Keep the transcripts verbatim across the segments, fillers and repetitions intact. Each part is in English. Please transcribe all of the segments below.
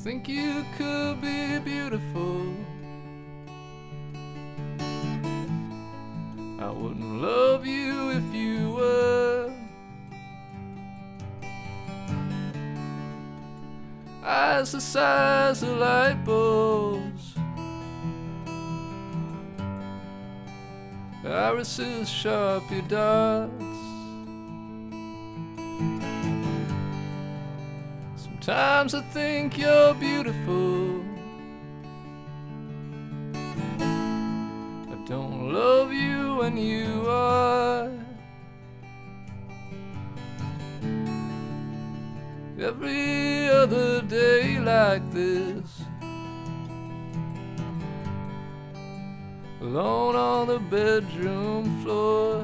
think you could be beautiful. I wouldn't love you if you were. Eyes the size of light bulbs, irises sharp, your darts. Sometimes I think you're beautiful. I don't love you when you are. Every other day like this, alone on the bedroom floor.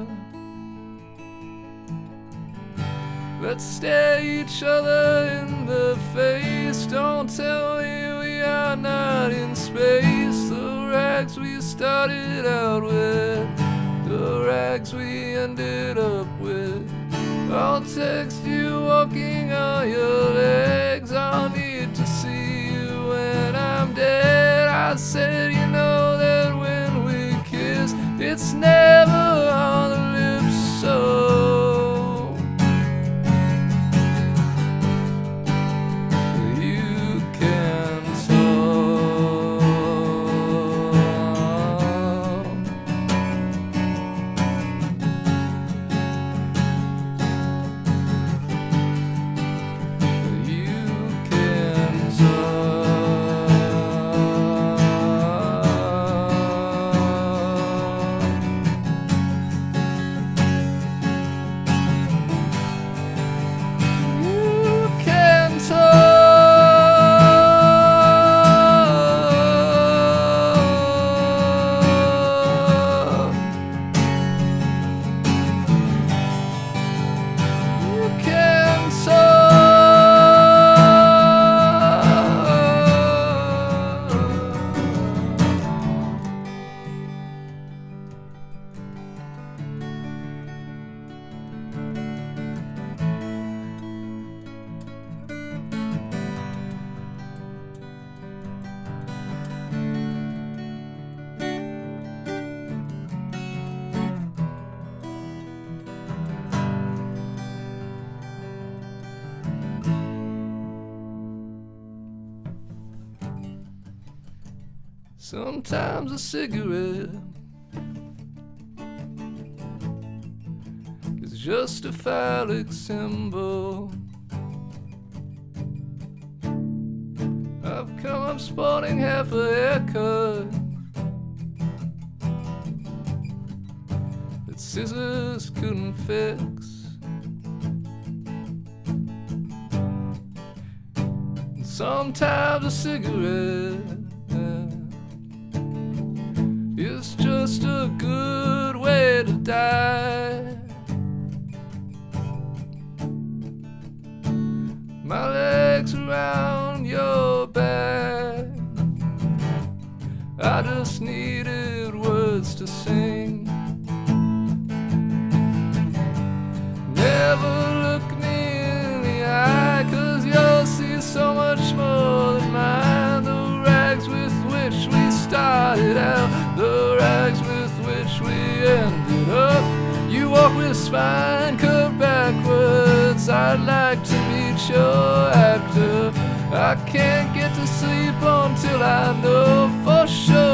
Let's stare each other in the face. Don't tell me we are not in space. The rags we started out with, the rags we ended up with. I'll text you walking on your legs. I'll need to see you when I'm dead. I said, you know that when we kiss, it's never on the lips, so sometimes a cigarette is just a phallic symbol. I've come up sporting half a haircut that scissors couldn't fix. And sometimes a cigarette it's just a good way to die. My legs around your back, I just needed words to sing. Never look me in the eye, 'cause you'll see so much more than mine. The rags with which we started out, the rags with which we ended up. You walk with spine cut backwards. I'd like to meet your actor. I can't get to sleep until I know for sure